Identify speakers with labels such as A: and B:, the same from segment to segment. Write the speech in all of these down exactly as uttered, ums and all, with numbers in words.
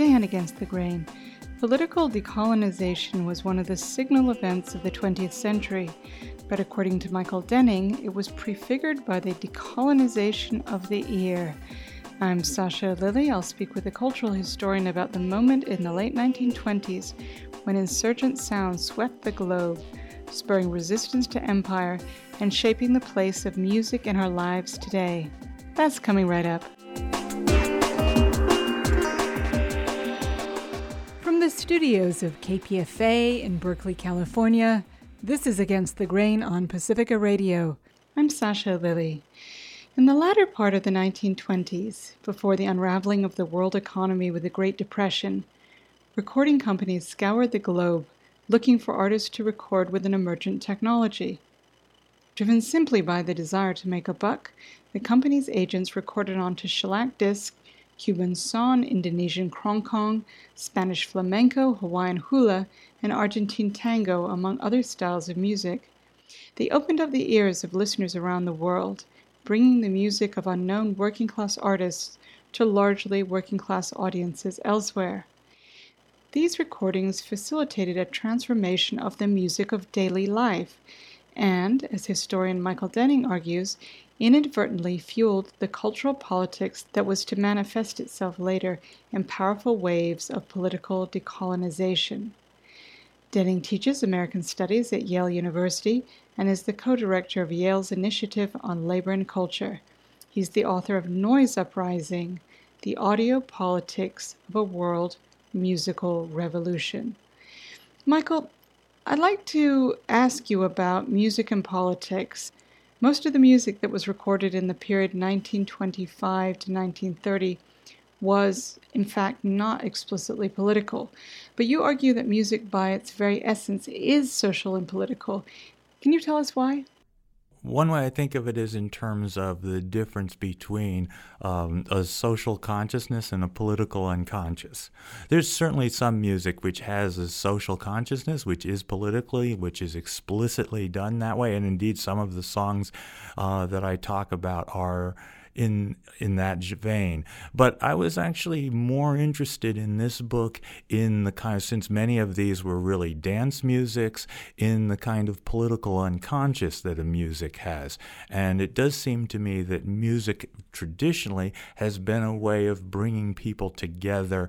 A: Today on Against the Grain, political decolonization was one of the signal events of the twentieth century, but according to Michael Denning, it was prefigured by the decolonization of the ear. I'm Sasha Lilly. I'll speak with a cultural historian about the moment in the late nineteen twenties when insurgent sounds swept the globe, spurring resistance to empire and shaping the place of music in our lives today. That's coming right up. From the studios of K P F A in Berkeley, California, this is Against the Grain on Pacifica Radio. I'm Sasha Lilly. In the latter part of the nineteen twenties, before the unraveling of the world economy with the Great Depression, recording companies scoured the globe looking for artists to record with an emergent technology. Driven simply by the desire to make a buck, the company's agents recorded onto shellac disc Cuban son, Indonesian krongkong, Spanish flamenco, Hawaiian hula, and Argentine tango, among other styles of music. They opened up the ears of listeners around the world, bringing the music of unknown working-class artists to largely working-class audiences elsewhere. These recordings facilitated a transformation of the music of daily life and, as historian Michael Denning argues, inadvertently fueled the cultural politics that was to manifest itself later in powerful waves of political decolonization. Denning teaches American Studies at Yale University and is the co-director of Yale's Initiative on Labor and Culture. He's the author of Noise Uprising, The Audio Politics of a World Musical Revolution. Michael, I'd like to ask you about music and politics. Most of the music that was recorded in the period nineteen twenty-five to nineteen thirty was, in fact, not explicitly political. But you argue that music by its very essence is social and political. Can you tell us why?
B: One way I think of it is in terms of the difference between um, a social consciousness and a political unconscious. There's certainly some music which has a social consciousness, which is politically, which is explicitly done that way, and indeed some of the songs uh, that I talk about are in in that vein. But I was actually more interested in this book in the kind of, since many of these were really dance musics, in the kind of political unconscious that a music has. And it does seem to me that music traditionally has been a way of bringing people together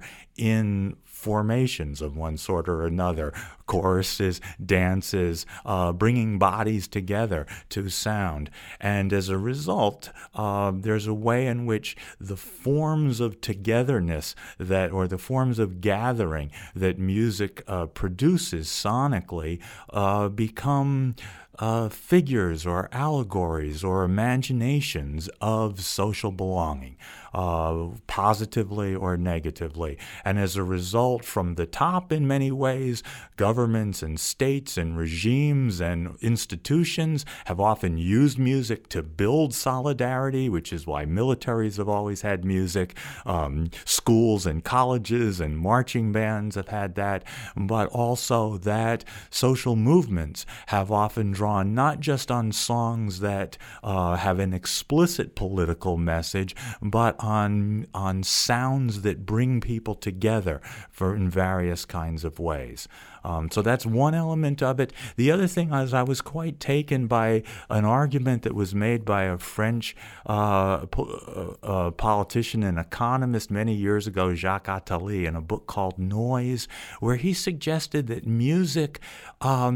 B: in formations of one sort or another, choruses, dances, uh, bringing bodies together to sound. And as a result, uh, there's a way in which the forms of togetherness that, or the forms of gathering that music uh, produces sonically uh, become Uh, figures or allegories or imaginations of social belonging, uh, positively or negatively. And as a result, from the top in many ways, governments and states and regimes and institutions have often used music to build solidarity, which is why militaries have always had music. Um, schools and colleges and marching bands have had that, but also that social movements have often drawn not just on songs that uh, have an explicit political message, but on on sounds that bring people together for in various kinds of ways. Um, so that's one element of it. The other thing is I was quite taken by an argument that was made by a French uh, po- uh, politician and economist many years ago, Jacques Attali, in a book called Noise, where he suggested that music um,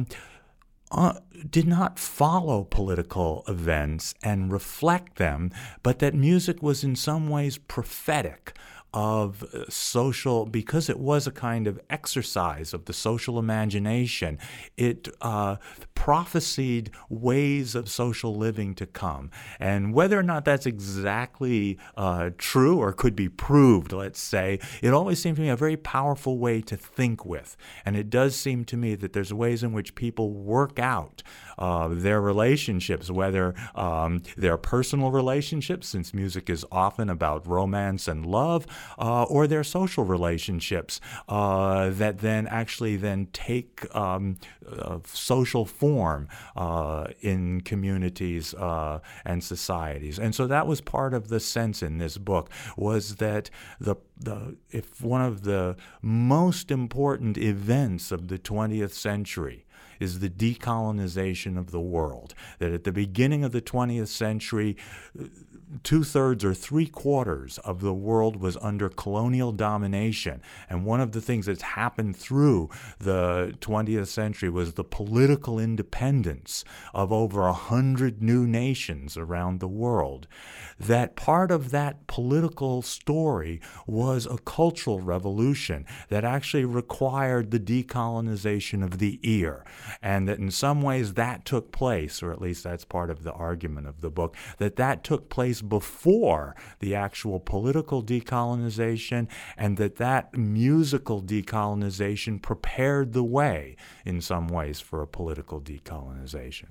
B: Uh, did not follow political events and reflect them, but that music was in some ways prophetic of social, because it was a kind of exercise of the social imagination. It uh, prophesied ways of social living to come. And whether or not that's exactly uh, true or could be proved, let's say, it always seemed to me a very powerful way to think with. And it does seem to me that there's ways in which people work out uh, their relationships, whether um, their personal relationships, since music is often about romance and love, uh, or their social relationships uh, that then actually then take um, uh, social form uh, in communities uh, and societies. And so that was part of the sense in this book, was that the the if one of the most important events of the twentieth century is the decolonization of the world, that at the beginning of the twentieth century, two-thirds or three-quarters of the world was under colonial domination. And one of the things that's happened through the twentieth century was the political independence of over a hundred new nations around the world. That part of that political story was a cultural revolution that actually required the decolonization of the ear. And that in some ways that took place, or at least that's part of the argument of the book, that that took place before the actual political decolonization, and that that musical decolonization prepared the way in some ways for a political decolonization.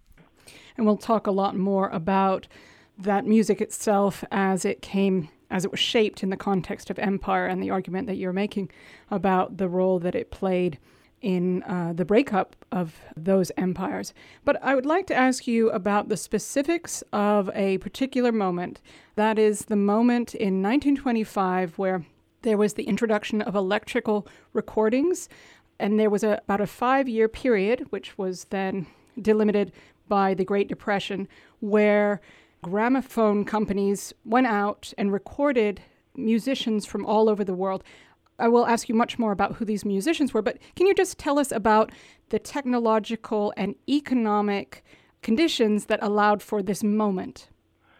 A: And we'll talk a lot more about that music itself as it came, as it was shaped in the context of empire, and the argument that you're making about the role that it played in uh, the breakup of those empires. But I would like to ask you about the specifics of a particular moment. That is the moment in nineteen twenty-five where there was the introduction of electrical recordings, and there was a, about a five-year period, which was then delimited by the Great Depression, where gramophone companies went out and recorded musicians from all over the world. I will ask you much more about who these musicians were, but can you just tell us about the technological and economic conditions that allowed for this moment?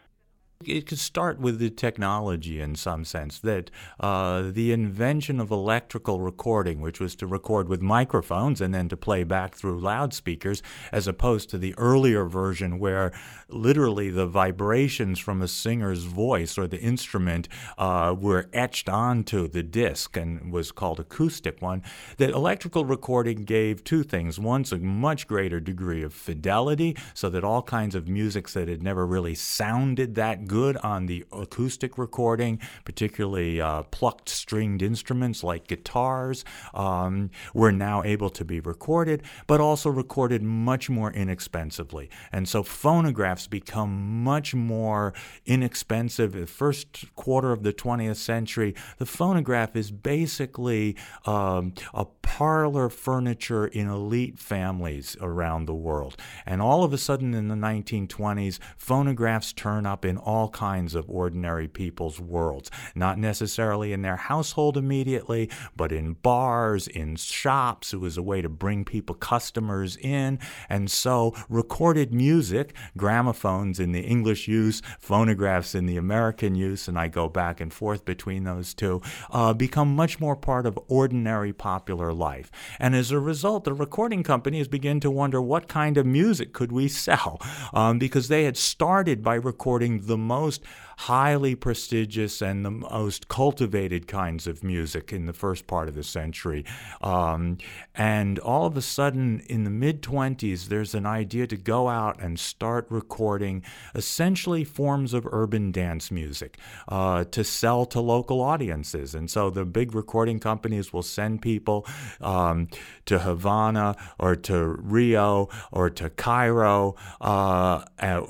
B: It could start with the technology in some sense, that uh, the invention of electrical recording, which was to record with microphones and then to play back through loudspeakers, as opposed to the earlier version where literally the vibrations from a singer's voice or the instrument uh, were etched onto the disc and was called acoustic one, that electrical recording gave two things. One's a much greater degree of fidelity, so that all kinds of musics that had never really sounded that good on the acoustic recording, particularly uh, plucked stringed instruments like guitars, um, were now able to be recorded, but also recorded much more inexpensively. And so phonographs become much more inexpensive. The first quarter of the twentieth century, the phonograph is basically um, a parlor furniture in elite families around the world. And all of a sudden in the nineteen twenties, phonographs turn up in all kinds of ordinary people's worlds, not necessarily in their household immediately, but in bars, in shops. It was a way to bring people, customers in. And so recorded music, gramophones in the English use, phonographs in the American use, and I go back and forth between those two, uh, become much more part of ordinary popular life. And as a result, the recording companies begin to wonder what kind of music could we sell, um, because they had started by recording the most highly prestigious and the most cultivated kinds of music in the first part of the century. Um, and all of a sudden, in the mid-twenties, there's an idea to go out and start recording essentially forms of urban dance music uh, to sell to local audiences. And so the big recording companies will send people um, to Havana or to Rio or to Cairo uh,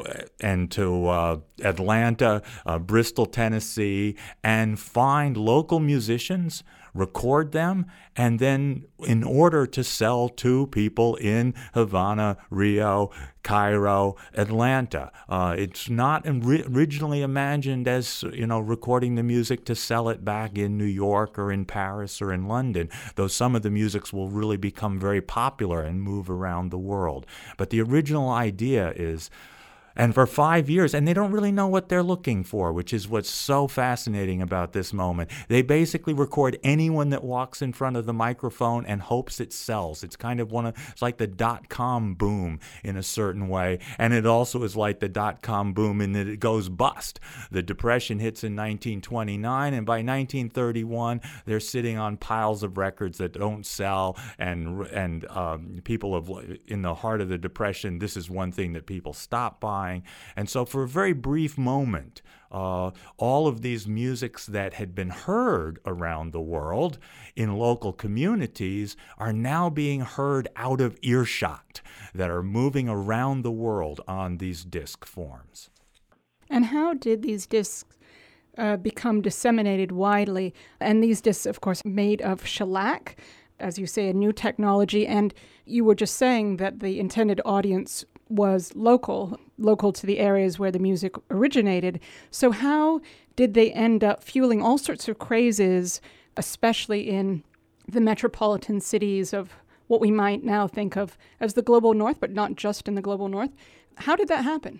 B: and to uh, Atlanta, uh, Bristol, Tennessee, and find local musicians, record them, and then in order to sell to people in Havana, Rio, Cairo, Atlanta. Uh, it's not originally imagined as, you know, recording the music to sell it back in New York or in Paris or in London, though some of the musics will really become very popular and move around the world. But the original idea is, And for five years, and they don't really know what they're looking for, which is what's so fascinating about this moment. They basically record anyone that walks in front of the microphone and hopes it sells. It's kind of one of, it's like the dot-com boom in a certain way. And it also is like the dot-com boom in that it goes bust. The Depression hits in nineteen twenty-nine, and by nineteen thirty-one, they're sitting on piles of records that don't sell, and, and um, people have, in the heart of the Depression, this is one thing that people stop buying. And so for a very brief moment, uh, all of these musics that had been heard around the world in local communities are now being heard out of earshot, that are moving around the world on these disc forms.
A: And how did these discs uh, become disseminated widely? And these discs, of course, made of shellac, as you say, a new technology. And you were just saying that the intended audience was local, local to the areas where the music originated. So how did they end up fueling all sorts of crazes, especially in the metropolitan cities of what we might now think of as the global north, but not just in the global north? How did that happen?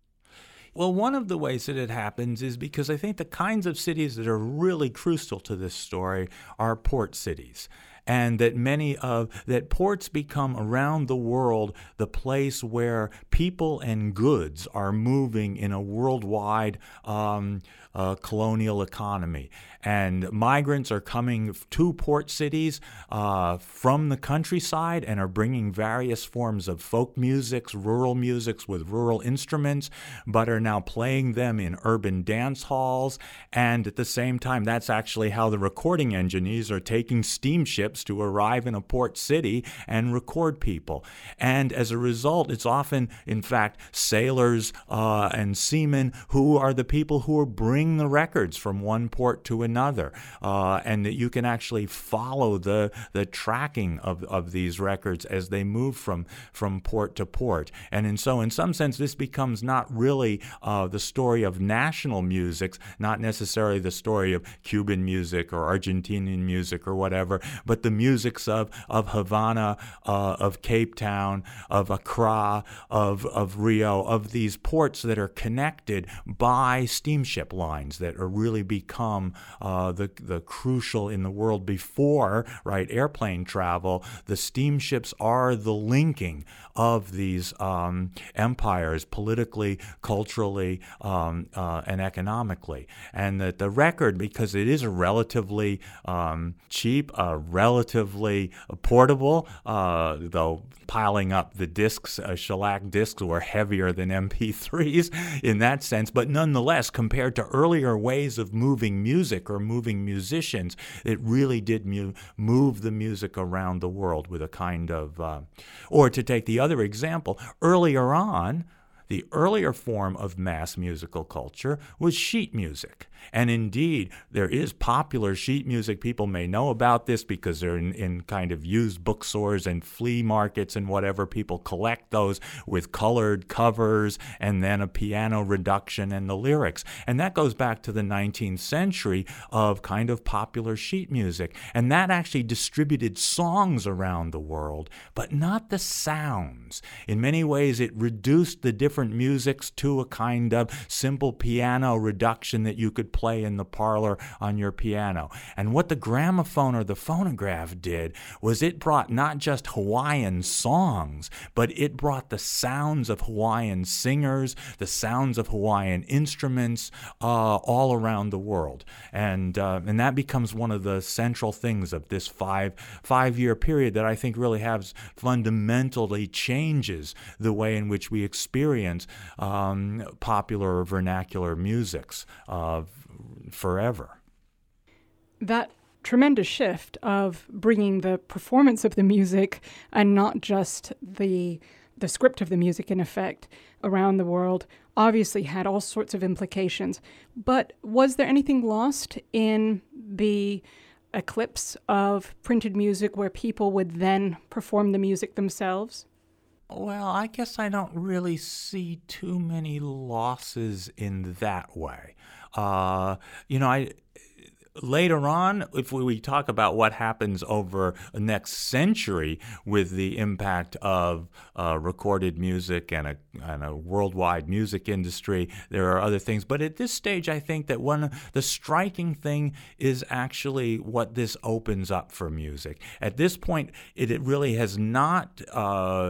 B: Well, one of the ways that it happens is because I think the kinds of cities that are really crucial to this story are port cities. And that many of, that ports become around the world the place where people and goods are moving in a worldwide um, uh, colonial economy. And migrants are coming to port cities uh, from the countryside and are bringing various forms of folk musics, rural musics with rural instruments, but are now playing them in urban dance halls. And at the same time, that's actually how the recording engineers are taking steamships to arrive in a port city and record people. And as a result, it's often, in fact, sailors uh, and seamen who are the people who are bringing the records from one port to another, uh, and that you can actually follow the the tracking of, of these records as they move from, from port to port. And in so in some sense, this becomes not really uh, the story of national music, not necessarily the story of Cuban music or Argentinian music or whatever, but the musics of, of Havana, uh, of Cape Town, of Accra, of, of Rio, of these ports that are connected by steamship lines that are really become uh, the the crucial in the world before, right, airplane travel. The steamships are the linking of these um, empires politically, culturally, um, uh, and economically. And that the record, because it is a relatively um, cheap, uh, relatively portable, uh, though piling up the discs, uh, shellac discs were heavier than M P threes in that sense, but nonetheless, compared to earlier ways of moving music or moving musicians, it really did mu- move the music around the world with a kind of, uh, or to take the other example, earlier on, the earlier form of mass musical culture was sheet music. And indeed, there is popular sheet music. People may know about this because they're in, in kind of used bookstores and flea markets and whatever. People collect those with colored covers and then a piano reduction and the lyrics. And that goes back to the nineteenth century of kind of popular sheet music. And that actually distributed songs around the world, but not the sounds. In many ways, it reduced the different musics to a kind of simple piano reduction that you could play in the parlor on your piano. And what the gramophone or the phonograph did was it brought not just Hawaiian songs, but it brought the sounds of Hawaiian singers, the sounds of Hawaiian instruments uh, all around the world. And uh, and that becomes one of the central things of this five five-year period that I think really has fundamentally changes the way in which we experience um, popular or vernacular musics uh, forever.
A: That tremendous shift of bringing the performance of the music and not just the the script of the music, in effect, around the world obviously had all sorts of implications. But was there anything lost in the eclipse of printed music where people would then perform the music themselves?
B: Well, I guess I don't really see too many losses in that way. Uh, you know, I Later on, if we talk about what happens over the next century with the impact of uh, recorded music and a, and a worldwide music industry, there are other things. But at this stage, I think that one the striking thing is actually what this opens up for music. At this point, it, it really has not uh,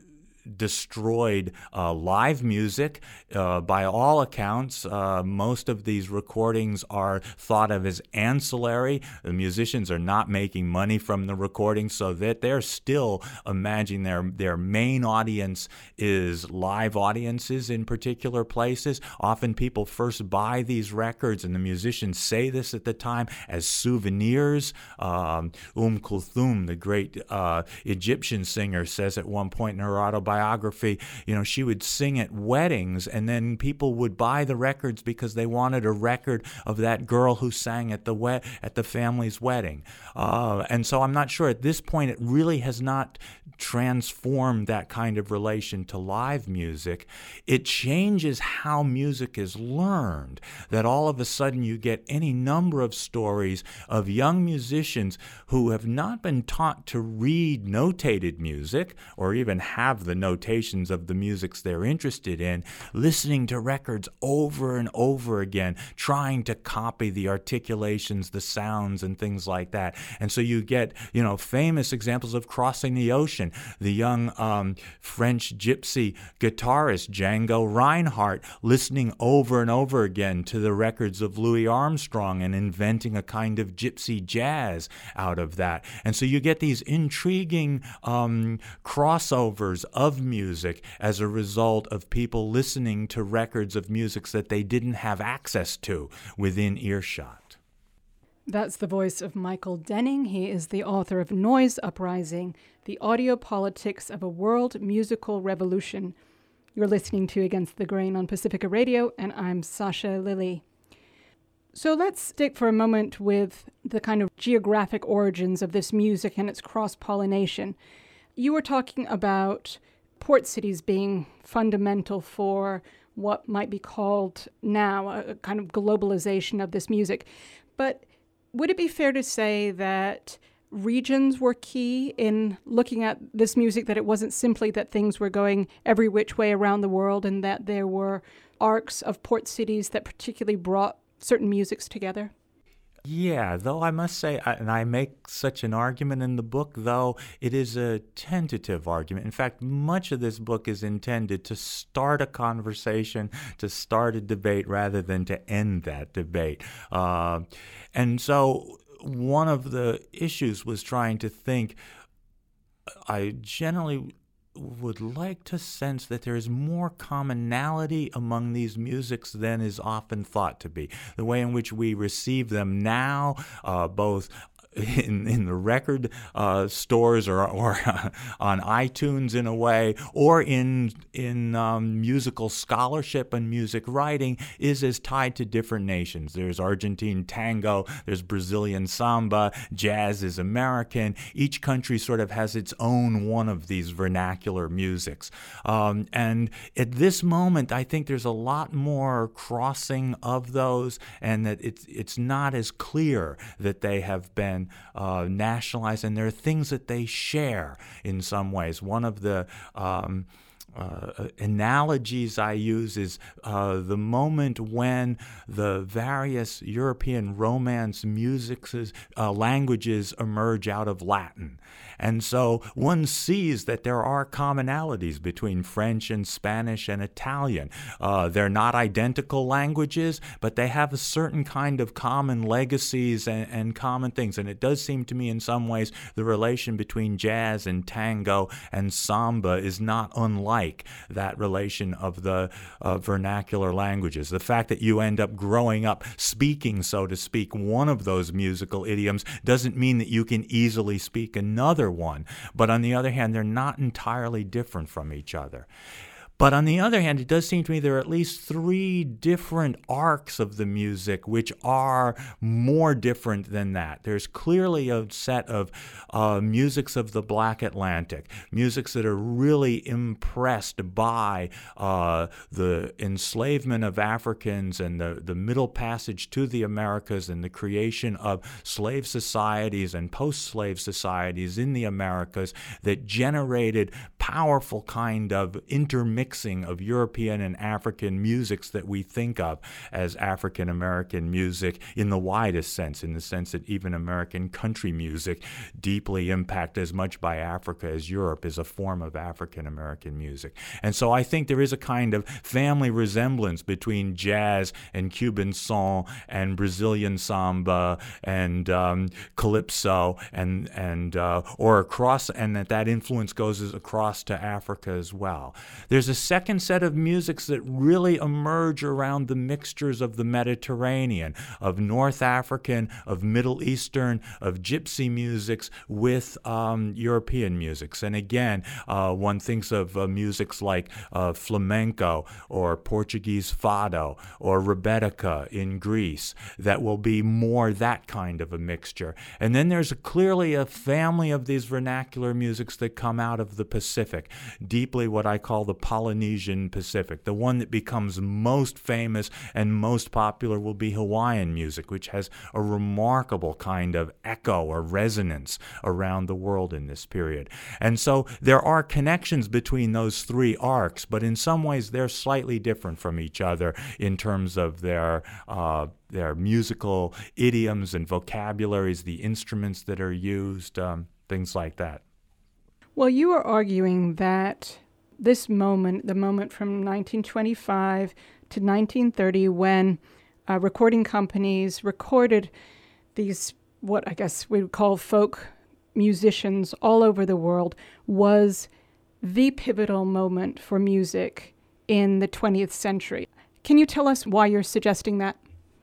B: destroyed uh, live music. Uh, by all accounts, uh, most of these recordings are thought of as ancillary. The musicians are not making money from the recording, so that they're still imagining their, their main audience is live audiences in particular places. Often people first buy these records, and the musicians say this at the time, as souvenirs. Um, Umm Kulthum, the great uh, Egyptian singer, says at one point in her autobiography, biography, you know, she would sing at weddings, and then people would buy the records because they wanted a record of that girl who sang at the we- at the family's wedding. Uh, and so I'm not sure at this point it really has not transformed that kind of relation to live music. It changes how music is learned, that all of a sudden you get any number of stories of young musicians who have not been taught to read notated music or even have the notations of the musics they're interested in, listening to records over and over again, trying to copy the articulations, the sounds, and things like that. And so you get, you know, famous examples of Crossing the Ocean. The young um, French gypsy guitarist Django Reinhardt listening over and over again to the records of Louis Armstrong and inventing a kind of gypsy jazz out of that. And so you get these intriguing um, crossovers of music as a result of people listening to records of music that they didn't have access to within earshot.
A: That's the voice of Michael Denning. He is the author of Noise Uprising, The Audio Politics of a World Musical Revolution. You're listening to Against the Grain on Pacifica Radio, and I'm Sasha Lilley. So let's stick for a moment with the kind of geographic origins of this music and its cross-pollination. You were talking about port cities being fundamental for what might be called now a kind of globalization of this music. But would it be fair to say that regions were key in looking at this music, that it wasn't simply that things were going every which way around the world and that there were arcs of port cities that particularly brought certain musics together?
B: Yeah, though I must say, and I make such an argument in the book, though it is a tentative argument. In fact, much of this book is intended to start a conversation, to start a debate, rather than to end that debate. Uh, and so one of the issues was trying to think, I generally would like to sense that there is more commonality among these musics than is often thought to be. The way in which we receive them now, uh, both in in the record uh, stores or or on iTunes in a way, or in in um, musical scholarship and music writing, is as tied to different nations. There's Argentine tango, there's Brazilian samba, jazz is American. Each country sort of has its own one of these vernacular musics. Um, and at this moment, I think there's a lot more crossing of those, and that it's it's not as clear that they have been Uh, nationalized, and there are things that they share in some ways. One of the um, uh, analogies I use is uh, the moment when the various European Romance musics, uh, languages emerge out of Latin. And so one sees that there are commonalities between French and Spanish and Italian. Uh, they're not identical languages, but they have a certain kind of common legacies and, and common things. And it does seem to me in some ways the relation between jazz and tango and samba is not unlike that relation of the uh, vernacular languages. The fact that you end up growing up speaking, so to speak, one of those musical idioms doesn't mean that you can easily speak another one. But on the other hand, they're not entirely different from each other. But on the other hand, it does seem to me there are at least three different arcs of the music which are more different than that. There's clearly a set of uh, musics of the Black Atlantic, musics that are really impressed by uh, the enslavement of Africans and the, the Middle Passage to the Americas and the creation of slave societies and post-slave societies in the Americas that generated powerful kind of intermixing of European and African musics that we think of as African American music in the widest sense, in the sense that even American country music, deeply impacted as much by Africa as Europe, is a form of African American music. And so I think there is a kind of family resemblance between jazz and Cuban son and Brazilian samba and um, calypso and and uh, or across, and that that influence goes across to Africa as well. There's a second set of musics that really emerge around the mixtures of the Mediterranean, of North African, of Middle Eastern, of gypsy musics with um, European musics. And again, uh, one thinks of uh, musics like uh, flamenco or Portuguese fado or rebettica in Greece that will be more that kind of a mixture. And then there's a, clearly a family of these vernacular musics that come out of the Pacific, deeply what I call the Polynesian Pacific. The one that becomes most famous and most popular will be Hawaiian music, which has a remarkable kind of echo or resonance around the world in this period. And so there are connections between those three arcs, but in some ways they're slightly different from each other in terms of their uh, their musical idioms and vocabularies, the instruments that are used, um, things like that.
A: Well, you are arguing that this moment, the moment from nineteen twenty-five to nineteen thirty, when uh, recording companies recorded these, what I guess we would call folk musicians all over the world, was the pivotal moment for music in the twentieth century. Can you tell us why you're suggesting that?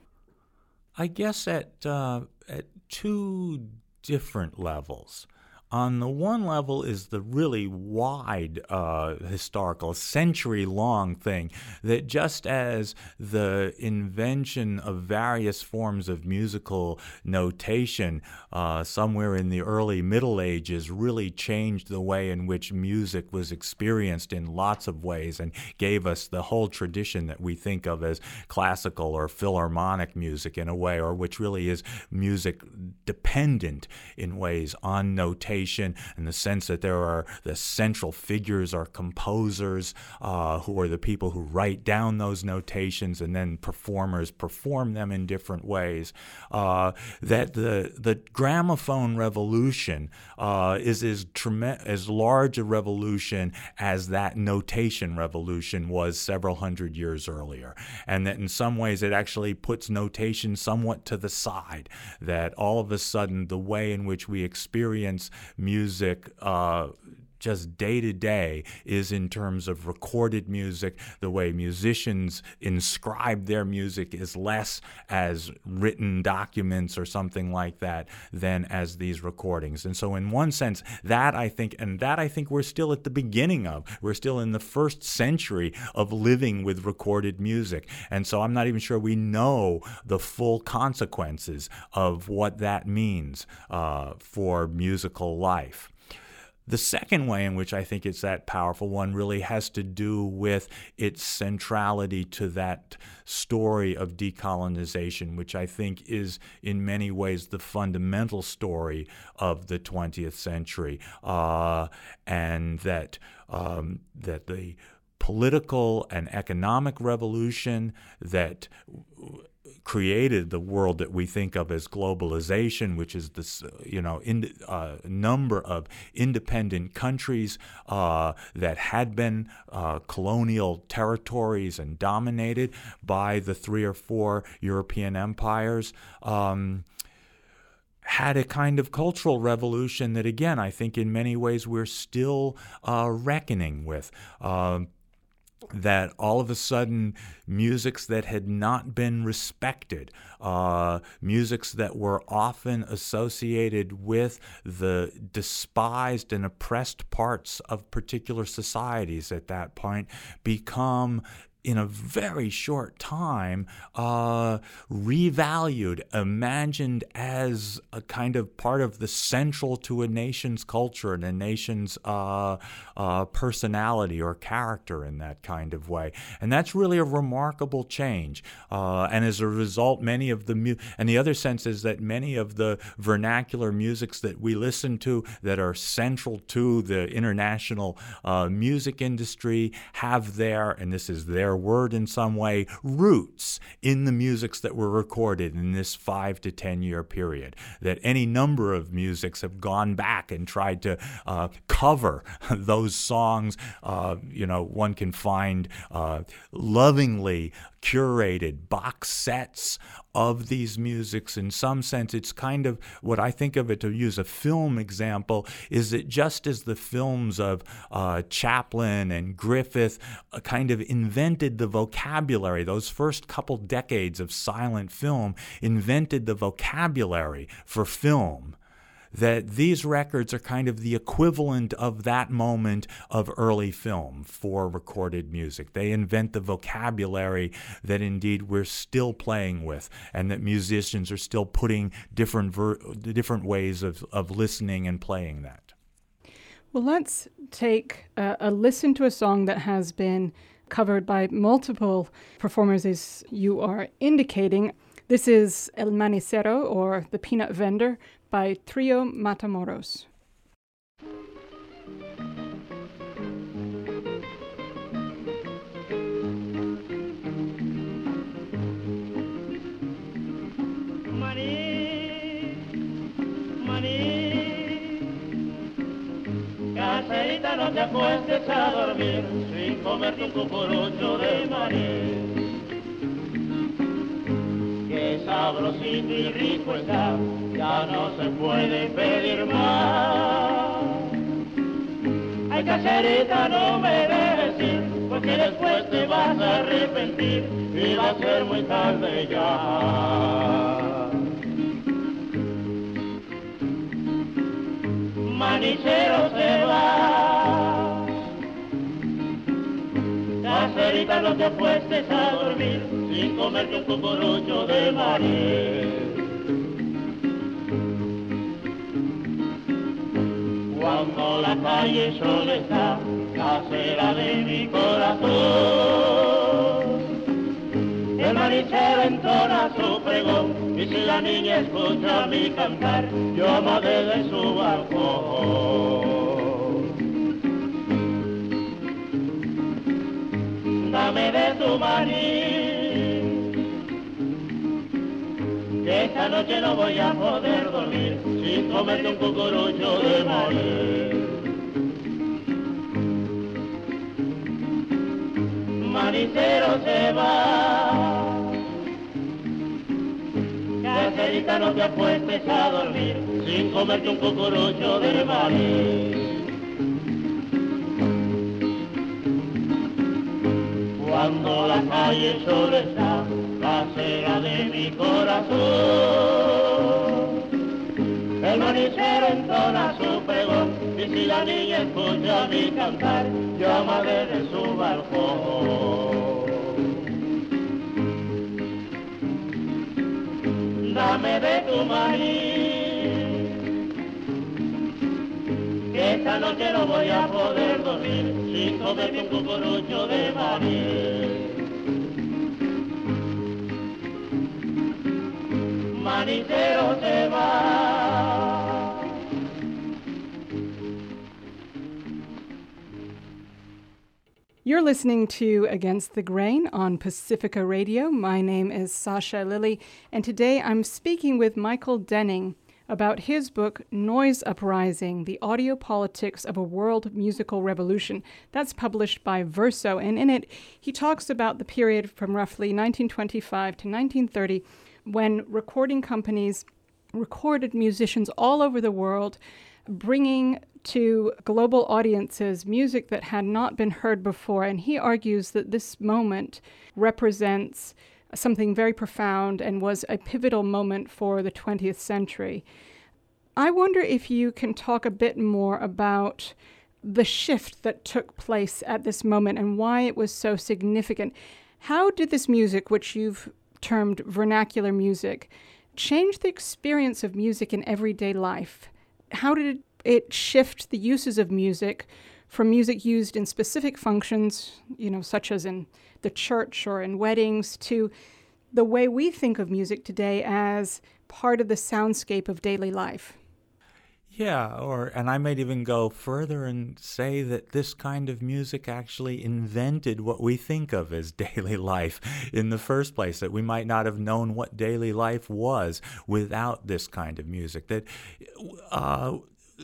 B: I guess at uh, at two different levels. On the one level is the really wide uh, historical, century-long thing that just as the invention of various forms of musical notation uh, somewhere in the early Middle Ages really changed the way in which music was experienced in lots of ways and gave us the whole tradition that we think of as classical or philharmonic music in a way, or which really is music dependent in ways on notation, in the sense that there are the central figures are composers uh, who are the people who write down those notations, and then performers perform them in different ways. Uh, that the the gramophone revolution uh, is as, trem- as large a revolution as that notation revolution was several hundred years earlier, and that in some ways it actually puts notation somewhat to the side, that all of a sudden the way in which we experience music uh, just day to day is in terms of recorded music. The way musicians inscribe their music is less as written documents or something like that than as these recordings. And so in one sense, that I think, and that I think we're still at the beginning of. We're still in the first century of living with recorded music. And so I'm not even sure we know the full consequences of what that means uh, for musical life. The second way in which I think it's that powerful one really has to do with its centrality to that story of decolonization, which I think is in many ways the fundamental story of the twentieth century, uh, and that um, that the political and economic revolution that created the world that we think of as globalization, which is this, you know, in, uh, number of independent countries uh, that had been uh, colonial territories and dominated by the three or four European empires. Um, had a kind of cultural revolution that, again, I think in many ways we're still uh, reckoning with. Uh, that all of a sudden musics that had not been respected, uh, musics that were often associated with the despised and oppressed parts of particular societies at that point, become in a very short time, uh, revalued, imagined as a kind of part of the central to a nation's culture and a nation's uh, uh, personality or character in that kind of way. And that's really a remarkable change. Uh, and as a result, many of the, mu- and the other sense is that many of the vernacular musics that we listen to that are central to the international uh, music industry have their, and this is their word in some way, roots in the musics that were recorded in this five to ten year period. That any number of musics have gone back and tried to uh, cover those songs. Uh, you know, one can find uh, lovingly curated box sets of these musics. In some sense, it's kind of what I think of it, to use a film example, is that just as the films of uh, Chaplin and Griffith uh, kind of invented the vocabulary, those first couple decades of silent film invented the vocabulary for film, that these records are kind of the equivalent of that moment of early film for recorded music. They invent the vocabulary that indeed we're still playing with, and that musicians are still putting different ver- different ways of, of listening and playing that.
A: Well, let's take a, a listen to a song that has been covered by multiple performers, as you are indicating. This is El Manicero, or The Peanut Vendor, by Trio Matamoros.
C: Maní, maní, caserita, no te acuestes a dormir sin comerte un cucurucho de maní. Qué sabrosito y rico está, ya no se puede pedir más. Ay, caserita, no me dejes ir, porque después te vas a arrepentir y va a ser muy tarde ya. Manicero se va, caserita, no te acuestes a dormir sin comerte un cucurucho de maní. Cuando la calle sola está, casera de mi corazón, el manicero entona su pregón, y si la niña escucha mi cantar, llama desde su balcón. Dame de tu maní, que esta noche no voy a poder dormir sin comerte un cucurucho de maní. Manicero se va, caserita, no te acuestes a dormir sin comerte un cucurucho de maní. Cuando la calle sola está, casera de mi corazón, el manicero entona su pregón, y si la niña escucha mi cantar, llama desde su balcón. Dame de tu maní, que esta noche no voy a poder dormir sin comerme un cucurucho de maní. Manicero se va.
A: You're listening to Against the Grain on Pacifica Radio. My name is Sasha Lilly, and today I'm speaking with Michael Denning about his book, Noise Uprising, The Audio Politics of a World Musical Revolution. That's published by Verso, and in it he talks about the period from roughly nineteen twenty-five to nineteen thirty when recording companies recorded musicians all over the world, bringing to global audiences music that had not been heard before. And he argues that this moment represents something very profound and was a pivotal moment for the twentieth century. I wonder if you can talk a bit more about the shift that took place at this moment and why it was so significant. How did this music, which you've termed vernacular music, change the experience of music in everyday life? How did it shift the uses of music from music used in specific functions, you know, such as in the church or in weddings, to the way we think of music today as part of the soundscape of daily life?
B: Yeah, or and I might even go further and say that this kind of music actually invented what we think of as daily life in the first place, that we might not have known what daily life was without this kind of music. That uh,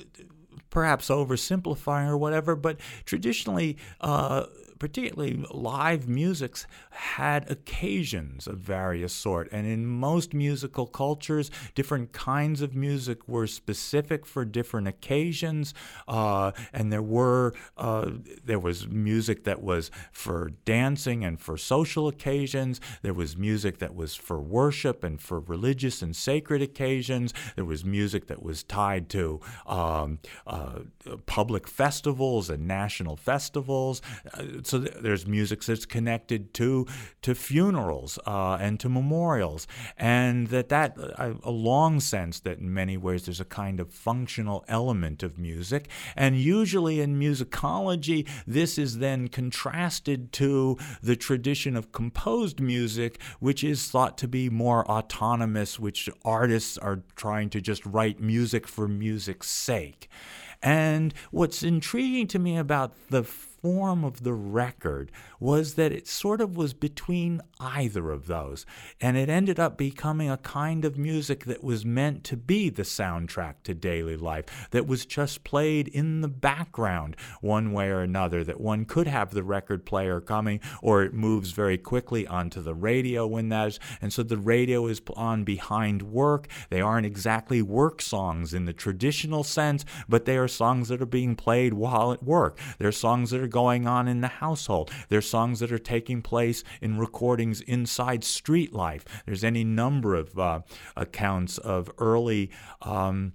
B: perhaps oversimplifying or whatever, but traditionally, uh, particularly live musics had occasions of various sort, and in most musical cultures, different kinds of music were specific for different occasions, uh, and there were uh, there was music that was for dancing and for social occasions. There was music that was for worship and for religious and sacred occasions. There was music that was tied to um, uh, public festivals and national festivals. Uh, So there's music that's connected to to funerals uh, and to memorials, and that that a, a long sense that in many ways there's a kind of functional element of music, and usually in musicology this is then contrasted to the tradition of composed music, which is thought to be more autonomous, which artists are trying to just write music for music's sake. And what's intriguing to me about the form of the record was that it sort of was between either of those, and it ended up becoming a kind of music that was meant to be the soundtrack to daily life, that was just played in the background one way or another, that one could have the record player coming, or it moves very quickly onto the radio when that's, and so the radio is on behind work. They aren't exactly work songs in the traditional sense, but they are songs that are being played while at work. They're songs that are going on in the household. They're songs that are taking place in recordings inside street life. There's any number of uh, accounts of early um,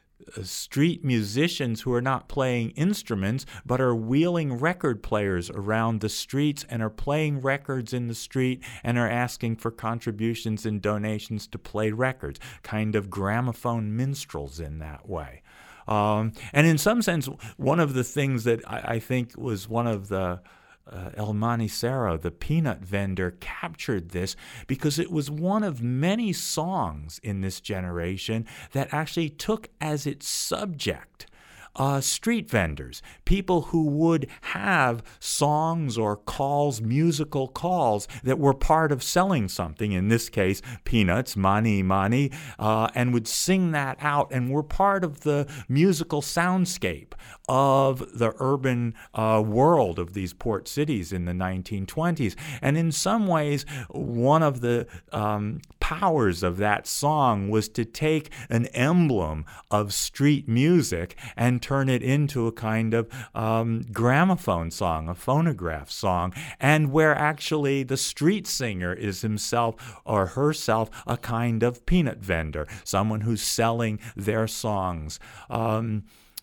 B: street musicians who are not playing instruments but are wheeling record players around the streets and are playing records in the street and are asking for contributions and donations to play records, kind of gramophone minstrels in that way. Um, and in some sense, one of the things that I, I think was one of the uh, El Manicero, the peanut vendor, captured this because it was one of many songs in this generation that actually took as its subject Uh, street vendors, people who would have songs or calls, musical calls that were part of selling something, in this case, peanuts, mani, mani, uh, and would sing that out and were part of the musical soundscape of the urban uh, world of these port cities in the nineteen twenties. And in some ways, one of the um, powers of that song was to take an emblem of street music and turn it into a kind of um, gramophone song, a phonograph song, and where actually the street singer is himself or herself a kind of peanut vendor, someone who's selling their songs. Um,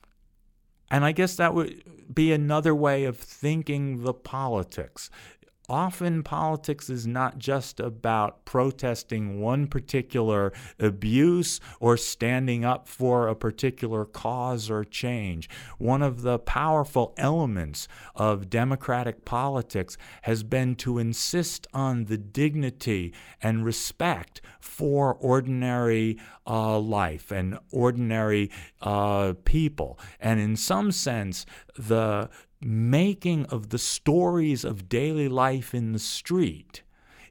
B: and I guess that would be another way of thinking the politics. Often politics is not just about protesting one particular abuse or standing up for a particular cause or change. One of the powerful elements of democratic politics has been to insist on the dignity and respect for ordinary uh, life and ordinary uh, people. And in some sense, the making of the stories of daily life in the street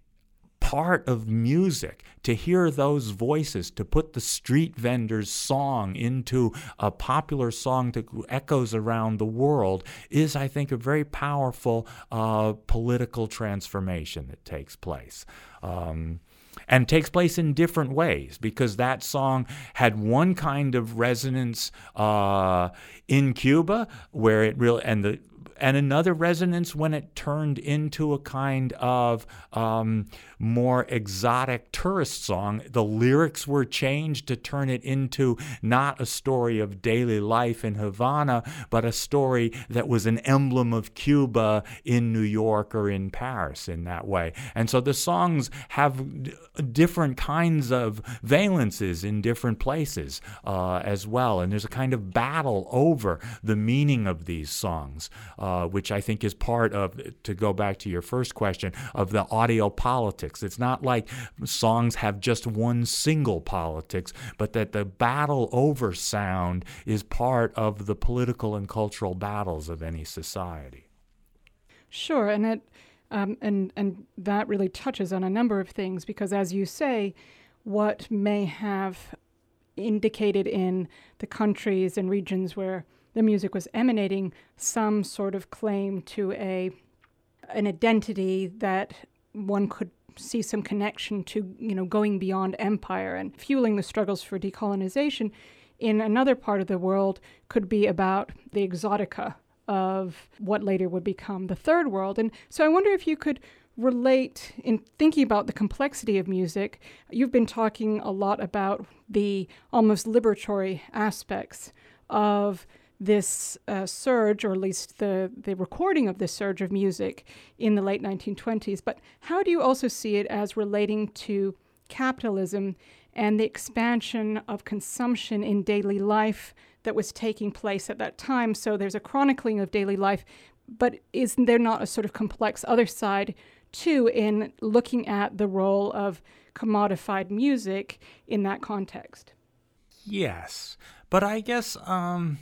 B: part of music, to hear those voices, to put the street vendor's song into a popular song that echoes around the world, is, I think, a very powerful uh, political transformation that takes place. Um, and takes place in different ways, because that song had one kind of resonance uh, in Cuba, where it really and the and another resonance when it turned into a kind of um, more exotic tourist song. The lyrics were changed to turn it into not a story of daily life in Havana, but a story that was an emblem of Cuba in New York or in Paris in that way. And so the songs have d- different kinds of valences in different places uh, as well. And there's a kind of battle over the meaning of these songs. Uh, Uh, which I think is part of, to go back to your first question, of the audio politics. It's not like songs have just one single politics, but that the battle over sound is part of the political and cultural battles of any society.
A: Sure, and it um, and and that really touches on a number of things, because, as you say, what may have indicated in the countries and regions where the music was emanating some sort of claim to a an identity that one could see some connection to, you know, going beyond empire and fueling the struggles for decolonization in another part of the world could be about the exotica of what later would become the third world. And so I wonder if you could relate, in thinking about the complexity of music, you've been talking a lot about the almost liberatory aspects of this uh, surge, or at least the, the recording of this surge of music in the late nineteen twenties. But how do you also see it as relating to capitalism and the expansion of consumption in daily life that was taking place at that time? So there's a chronicling of daily life, but isn't there not a sort of complex other side too in looking at the role of commodified music in that context?
B: Yes, but I guess um,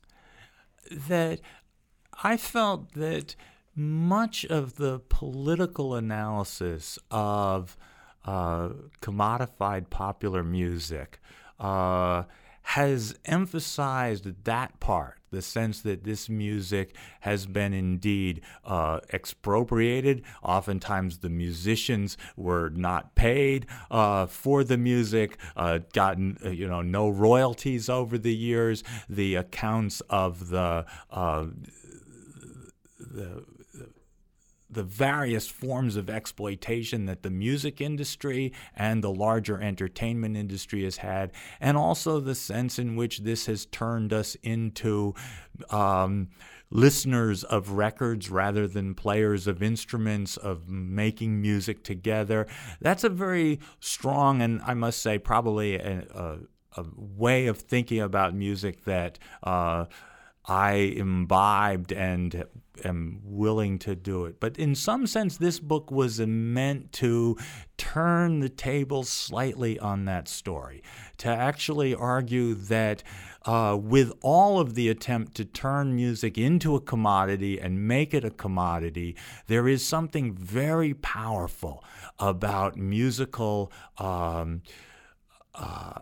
B: that I felt that much of the political analysis of uh, commodified popular music uh, has emphasized that part, the sense that this music has been indeed uh, expropriated. Oftentimes the musicians were not paid uh, for the music, uh, gotten uh, you know no royalties over the years. The accounts of the uh, the the various forms of exploitation that the music industry and the larger entertainment industry has had, and also the sense in which this has turned us into um, listeners of records rather than players of instruments, of making music together. That's a very strong, and I must say probably a, a, a way of thinking about music that uh, I imbibed and am willing to do it. But in some sense, this book was meant to turn the tables slightly on that story, to actually argue that uh, with all of the attempt to turn music into a commodity and make it a commodity, there is something very powerful about musical um, uh,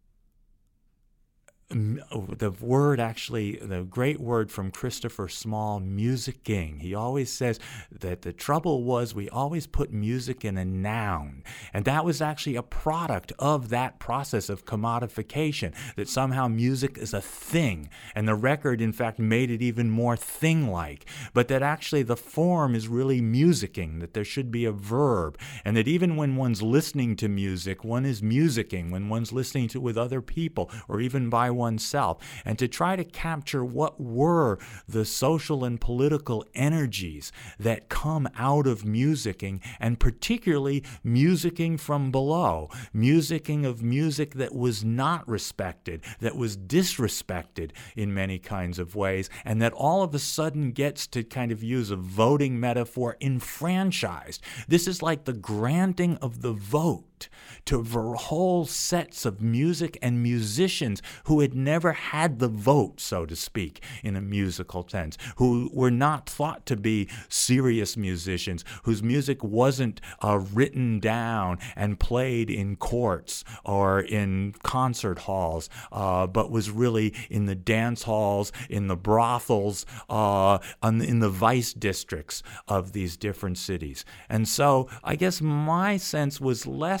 B: the word actually, the great word from Christopher Small, musicking. He always says that the trouble was we always put music in a noun. And that was actually a product of that process of commodification, that somehow music is a thing. And the record, in fact, made it even more thing-like. But that actually the form is really musicking, that there should be a verb. And that even when one's listening to music, one is musicking. When one's listening to it with other people, or even by oneself, and to try to capture what were the social and political energies that come out of musicking, and particularly musicking from below, musicking of music that was not respected, that was disrespected in many kinds of ways, and that all of a sudden gets, to kind of use a voting metaphor, enfranchised. This is like the granting of the vote to whole sets of music and musicians who had never had the vote, so to speak, in a musical sense, who were not thought to be serious musicians, whose music wasn't uh, written down and played in courts or in concert halls, uh, but was really in the dance halls, in the brothels, uh, in the vice districts of these different cities. And so I guess my sense was less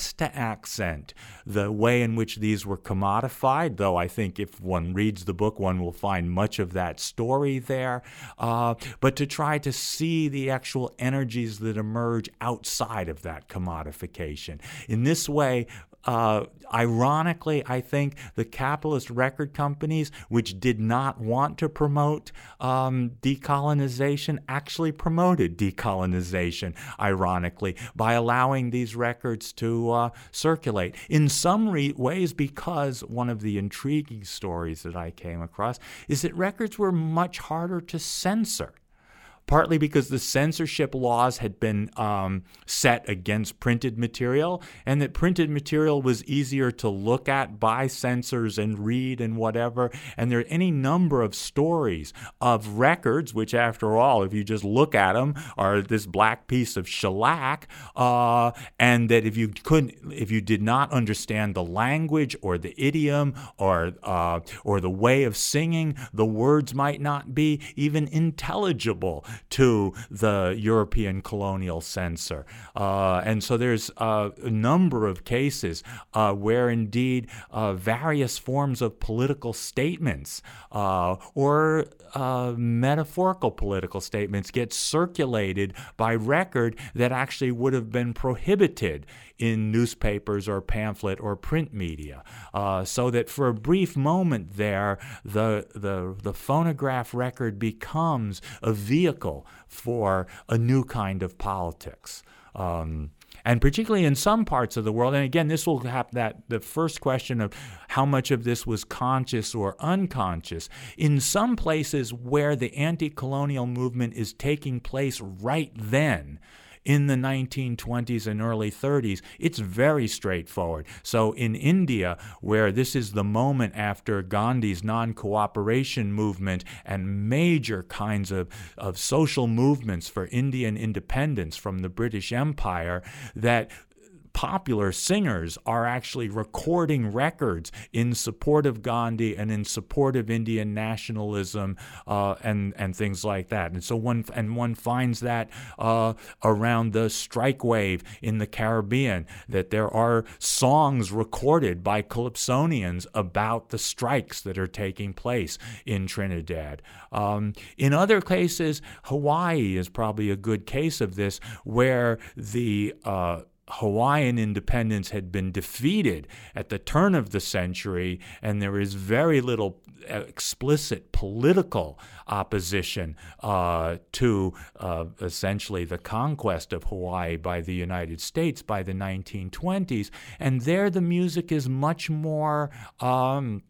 B: attempts to accent the way in which these were commodified, though I think if one reads the book, one will find much of that story there, uh, but to try to see the actual energies that emerge outside of that commodification. In this way, Uh, ironically, I think the capitalist record companies, which did not want to promote um, decolonization, actually promoted decolonization, ironically, by allowing these records to uh, circulate. In some re- ways, because one of the intriguing stories that I came across is that records were much harder to censor. Partly because the censorship laws had been um, set against printed material, and that printed material was easier to look at by censors and read and whatever. And there are any number of stories of records, which after all, if you just look at them, are this black piece of shellac, uh, and that if you couldn't, if you did not understand the language or the idiom or uh, or the way of singing, the words might not be even intelligible to the European colonial censor. Uh, and so there's uh, a number of cases uh, where indeed uh, various forms of political statements uh, or uh, metaphorical political statements get circulated by record that actually would have been prohibited in newspapers or pamphlet or print media. Uh, so that for a brief moment there, the, the, the phonograph record becomes a vehicle for a new kind of politics. Um, and particularly in some parts of the world, and again, this will have that the first question of how much of this was conscious or unconscious. In some places where the anti-colonial movement is taking place right then, in the nineteen twenties and early thirties, it's very straightforward. So in India, where this is the moment after Gandhi's non-cooperation movement and major kinds of, of social movements for Indian independence from the British Empire, that popular singers are actually recording records in support of Gandhi and in support of Indian nationalism uh, and and things like that. And so one and one finds that uh, around the strike wave in the Caribbean, that there are songs recorded by Calypsonians about the strikes that are taking place in Trinidad. Um, in other cases, Hawaii is probably a good case of this, where the uh, Hawaiian independence had been defeated at the turn of the century, and there is very little explicit political opposition uh, to uh, essentially the conquest of Hawaii by the United States by the nineteen twenties. And there the music is much more um,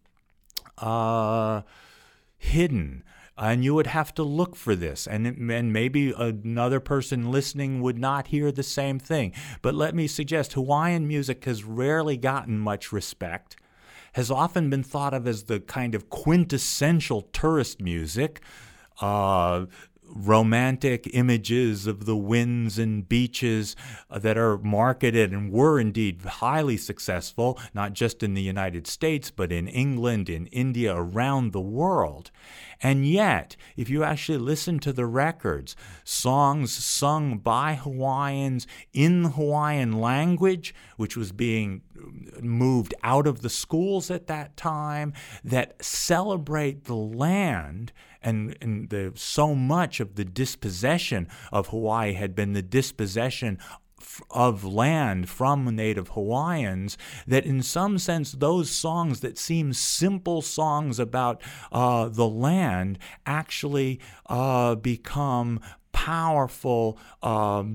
B: uh, hidden. And you would have to look for this, and, and maybe another person listening would not hear the same thing. But let me suggest Hawaiian music has rarely gotten much respect, has often been thought of as the kind of quintessential tourist music, uh, romantic images of the winds and beaches uh, that are marketed and were indeed highly successful, not just in the United States, but in England, in India, around the world. And yet, if you actually listen to the records, songs sung by Hawaiians in the Hawaiian language, which was being moved out of the schools at that time, that celebrate the land, and, and the, so much of the dispossession of Hawaii had been the dispossession of land from native Hawaiians, that in some sense those songs that seem simple songs about uh, the land actually uh, become powerful um,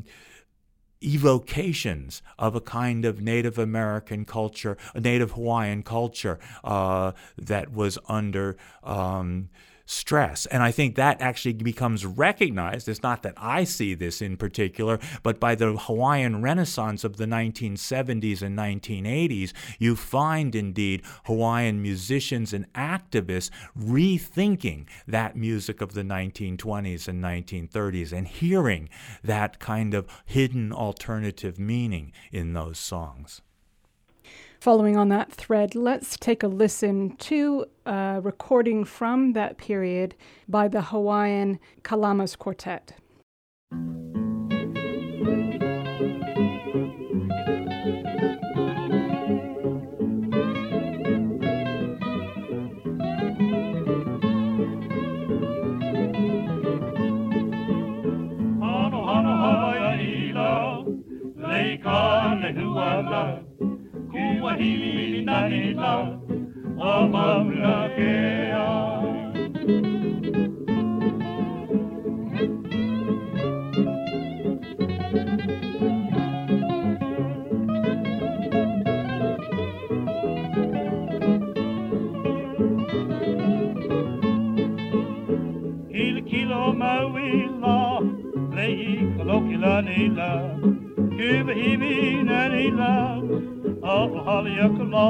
B: evocations of a kind of Native American culture, a Native Hawaiian culture uh, that was under um, stress. And I think that actually becomes recognized. It's not that I see this in particular, but by the Hawaiian Renaissance of the nineteen seventies and nineteen eighties, you find indeed Hawaiian musicians and activists rethinking that music of the nineteen twenties and nineteen thirties and hearing that kind of hidden alternative meaning in those songs.
A: Following on that thread, let's take a listen to a recording from that period by the Hawaiian Kalamas Quartet.
C: Mawila, o Mauna Kea. Mawila, lei kolokila nila, kubahibi nanila, alhaliakala.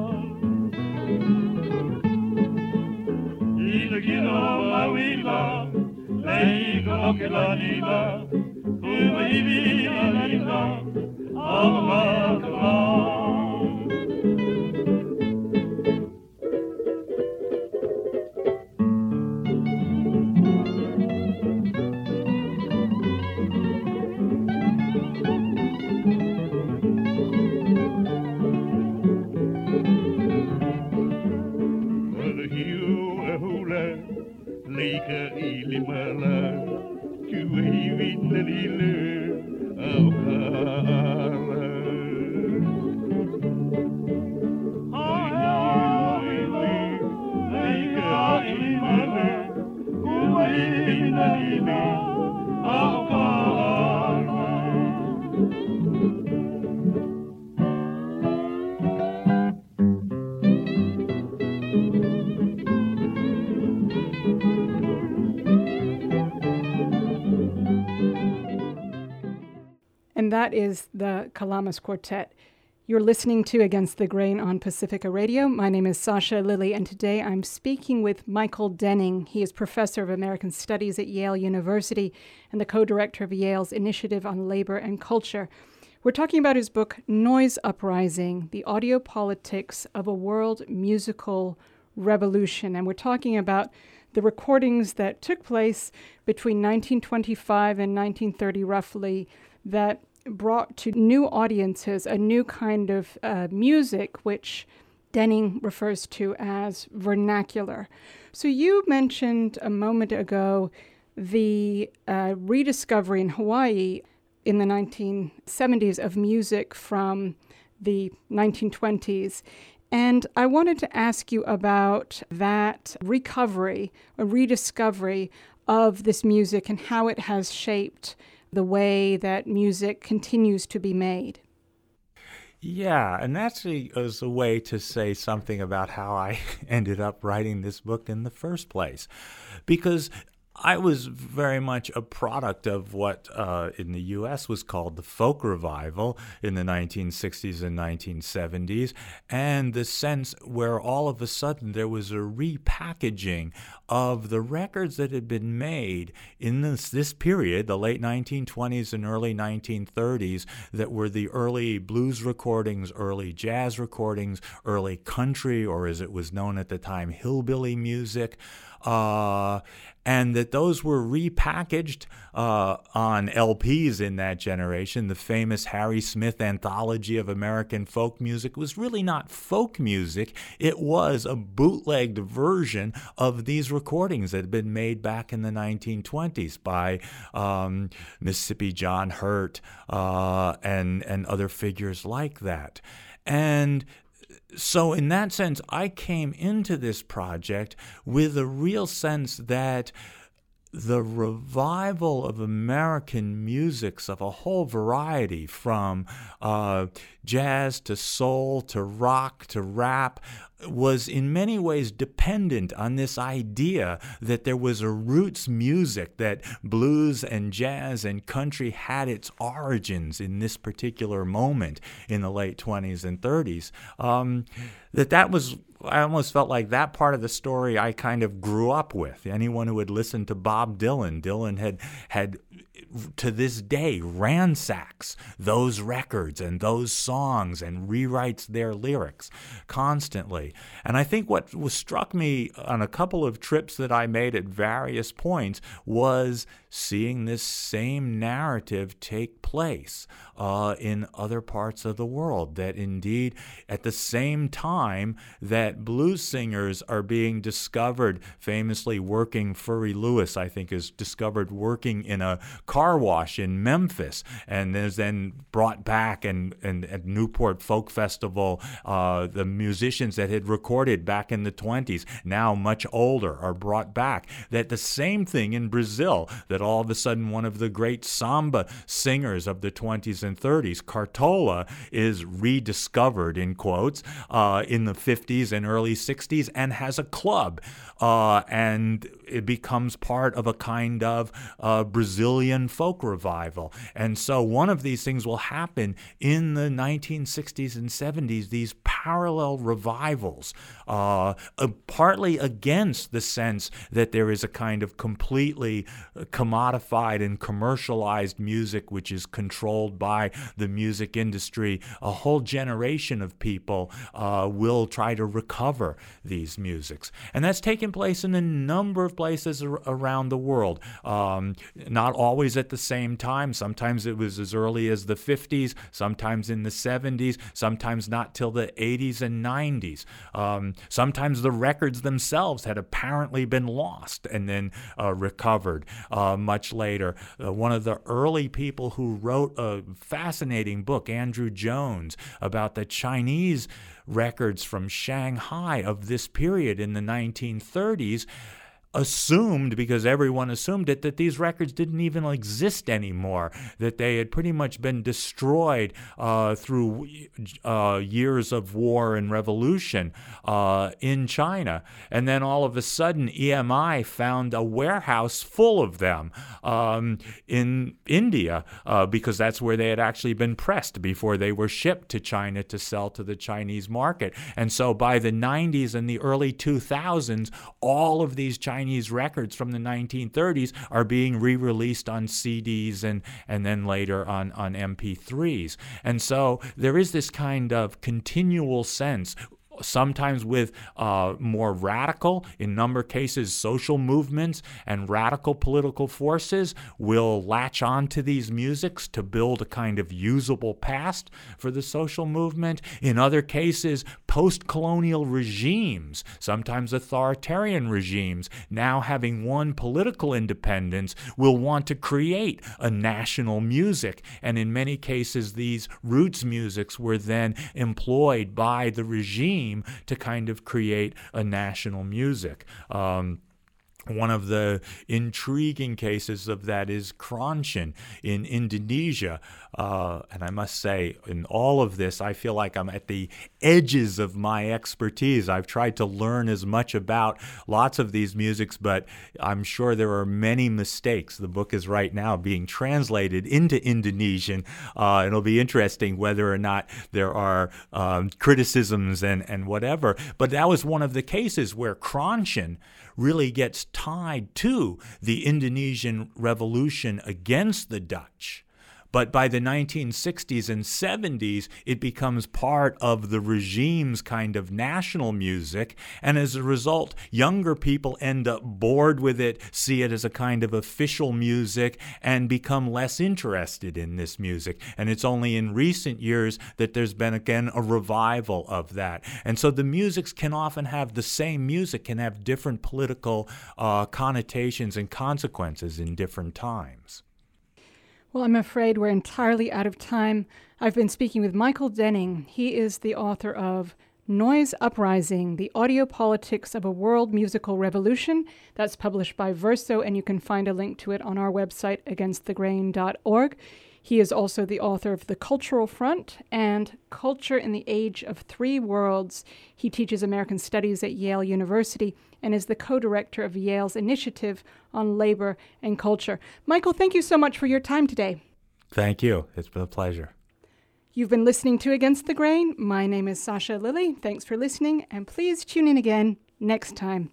C: Ilakilo mawila, lei kolokila nila, kubahibi nanila, alhaliakala. Lika ilimala, kuwahiwi nalila, aukala. Lika ilimala, kuwahiwi nalila, aukala.
A: And that is the Calamus Quartet. You're listening to Against the Grain on Pacifica Radio. My name is Sasha Lilley, and today I'm speaking with Michael Denning. He is professor of American Studies at Yale University and the co-director of Yale's Initiative on Labor and Culture. We're talking about his book, Noise Uprising, The Audio Politics of a World Musical Revolution. And we're talking about the recordings that took place between nineteen twenty-five and nineteen thirty, roughly, that brought to new audiences a new kind of uh, music, which Denning refers to as vernacular. So you mentioned a moment ago the uh, rediscovery in Hawaii in the nineteen seventies of music from the nineteen twenties. And I wanted to ask you about that recovery, a rediscovery of this music and how it has shaped the way that music continues to be made.
B: Yeah, and that's a, is a way to say something about how I ended up writing this book in the first place. Because I was very much a product of what uh, in the U S was called the folk revival in the nineteen sixties and nineteen seventies, and the sense where all of a sudden there was a repackaging of the records that had been made in this, this period, the late nineteen twenties and early nineteen thirties, that were the early blues recordings, early jazz recordings, early country, or as it was known at the time, hillbilly music. Uh, and that those were repackaged uh, on L Ps in that generation. The famous Harry Smith Anthology of American Folk Music was really not folk music. It was a bootlegged version of these recordings that had been made back in the nineteen twenties by um, Mississippi John Hurt uh, and, and other figures like that. And so in that sense, I came into this project with a real sense that the revival of American musics of a whole variety, from uh, jazz to soul to rock to rap, was in many ways dependent on this idea that there was a roots music, that blues and jazz and country had its origins in this particular moment in the late twenties and thirties. Um, that that was, I almost felt like that part of the story I kind of grew up with. Anyone who had listened to Bob Dylan, Dylan had had to this day ransacks those records and those songs and rewrites their lyrics constantly. And I think what was struck me on a couple of trips that I made at various points was seeing this same narrative take place uh, in other parts of the world, that indeed at the same time that blues singers are being discovered, famously working, Furry Lewis, I think, is discovered working in a car wash in Memphis, and is then brought back, and, and at Newport Folk Festival, uh, the musicians that had recorded back in the twenties, now much older, are brought back. That the same thing in Brazil, that all of a sudden one of the great samba singers of the twenties and thirties, Cartola, is rediscovered, in quotes, uh, in the fifties and early sixties, and has a club, uh, and it becomes part of a kind of uh, Brazilian folk revival. And so one of these things will happen in the nineteen sixties and seventies, these parallel revivals, uh, uh, partly against the sense that there is a kind of completely commodified and commercialized music which is controlled by the music industry. A whole generation of people uh, will try to recover these musics. And that's taken place in a number of places ar- around the world. Um, not always at the same time. Sometimes it was as early as the fifties, sometimes in the seventies, sometimes not till the eighties and nineties. Um, sometimes the records themselves had apparently been lost and then uh, recovered uh, much later. Uh, one of the early people who wrote a fascinating book, Andrew Jones, about the Chinese records from Shanghai of this period in the nineteen thirties, assumed, because everyone assumed it, that these records didn't even exist anymore, that they had pretty much been destroyed uh, through uh, years of war and revolution uh, in China. And then all of a sudden, E M I found a warehouse full of them um, in India, uh, because that's where they had actually been pressed before they were shipped to China to sell to the Chinese market. And so by the nineties and the early two thousands, all of these Chinese Chinese records from the nineteen thirties are being re-released on C Ds and, and then later on, on M P threes. And so there is this kind of continual sense, sometimes with uh, more radical, in number of cases, social movements and radical political forces will latch on to these musics to build a kind of usable past for the social movement. In other cases, post-colonial regimes, sometimes authoritarian regimes, now having won political independence, will want to create a national music. And in many cases, these roots musics were then employed by the regime to kind of create a national music. Um, One of the intriguing cases of that is Kronchin in Indonesia. Uh, and I must say, in all of this, I feel like I'm at the edges of my expertise. I've tried to learn as much about lots of these musics, but I'm sure there are many mistakes. The book is right now being translated into Indonesian. Uh, it'll be interesting whether or not there are um, criticisms and, and whatever. But that was one of the cases where Kronchin really gets tied to the Indonesian revolution against the Dutch. But by the nineteen sixties and seventies, it becomes part of the regime's kind of national music. And as a result, younger people end up bored with it, see it as a kind of official music, and become less interested in this music. And it's only in recent years that there's been, again, a revival of that. And so the musics can often have, the same music can have different political uh, connotations and consequences in different times.
A: Well, I'm afraid we're entirely out of time. I've been speaking with Michael Denning. He is the author of Noise Uprising, The Audio Politics of a World Musical Revolution. That's published by Verso, and you can find a link to it on our website, against the grain dot org. He is also the author of The Cultural Front and Culture in the Age of Three Worlds. He teaches American Studies at Yale University and is the co-director of Yale's Initiative on Labor and Culture. Michael, thank you so much for your time today.
B: Thank you. It's been a pleasure.
A: You've been listening to Against the Grain. My name is Sasha Lilly. Thanks for listening, and please tune in again next time.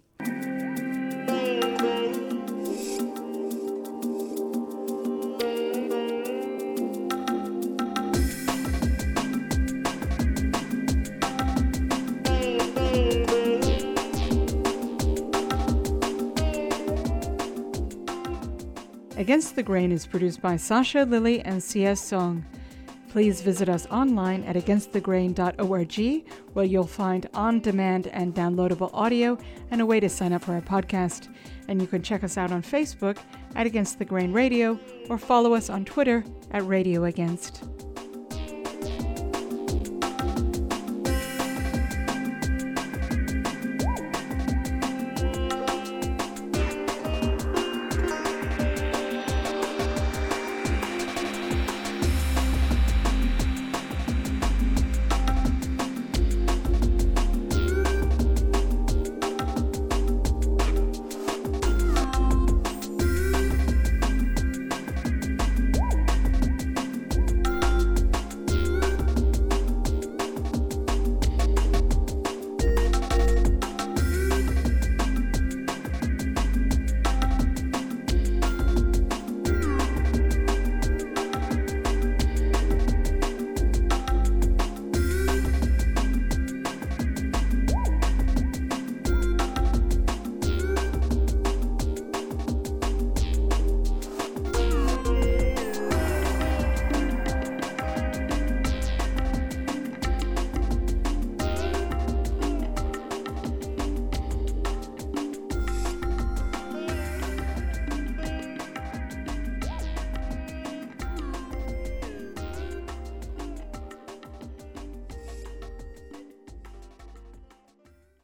A: Against the Grain is produced by Sasha Lilly and C S Song. Please visit us online at against the grain dot org, where you'll find on-demand and downloadable audio and a way to sign up for our podcast. And you can check us out on Facebook at Against the Grain Radio or follow us on Twitter at Radio Against.